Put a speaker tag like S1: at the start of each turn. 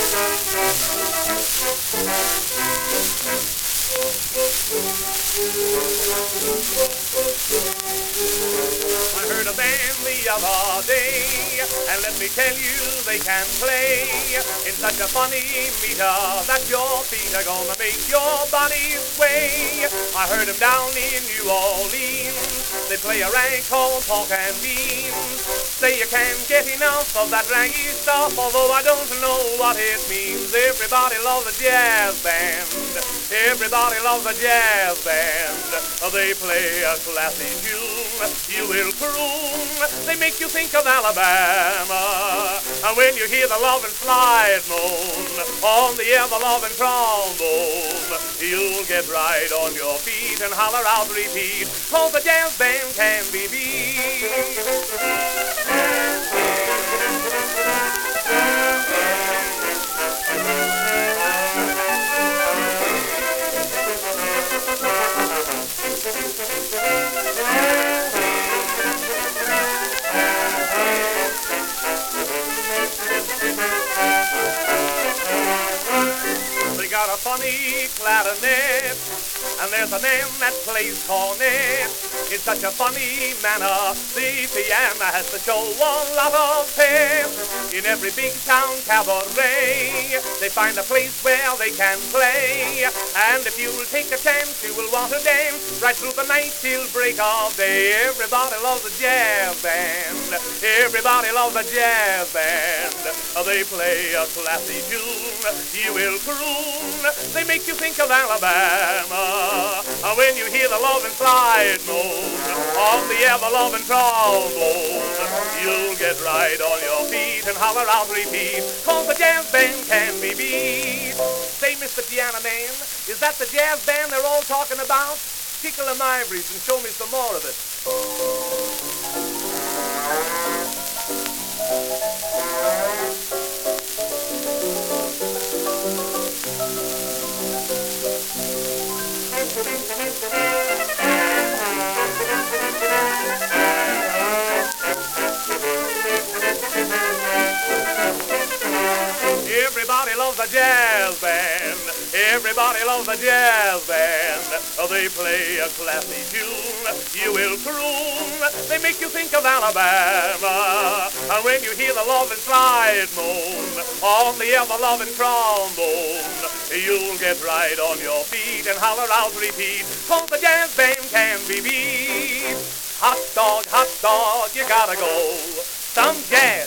S1: I heard a band the other day, and let me tell you, they can play in such a funny meter that your feet are gonna make your body sway. I heard them down in New Orleans, they play a rag called pork and beans. Say you can't get enough of that raggy stuff, although I don't know what it means. Everybody loves a jazz band. Everybody loves a jazz band. They play a classy tune. You will croon. They make you think of Alabama. And when you hear the lovin' slide moan on the ever-lovin' trombone, you'll get right on your feet and holler out repeat, 'cause the jazz band can be beat. They got a funny clarinet, and there's a man that plays cornet in such a funny manner. The piano has to show a lot of pep. In every big town cabaret, they find a place where they can play. And if you'll take a chance, you will want to dance right through the night till break of day. Everybody loves a jazz band. Everybody loves a jazz band. They play a classy tune. You will croon. They make you think of Alabama. When you hear the lovin' slide moan on the ever-lovin' trombone, you'll get right on your feet and holler out repeat, 'cause the jazz band can be beat. Say, Mr. Piano Man, is that the jazz band they're all talking about? Tickle them ivories and show me some more of it. Everybody loves a jazz band. Everybody loves a jazz band. They play a classy tune. You will croon. They make you think of Alabama. And when you hear the lovin' slide moan on the ever-lovin' trombone, you'll get right on your feet and holler out repeat, 'cause the jazz band can be beat. Hot dog, you gotta go. Some jazz.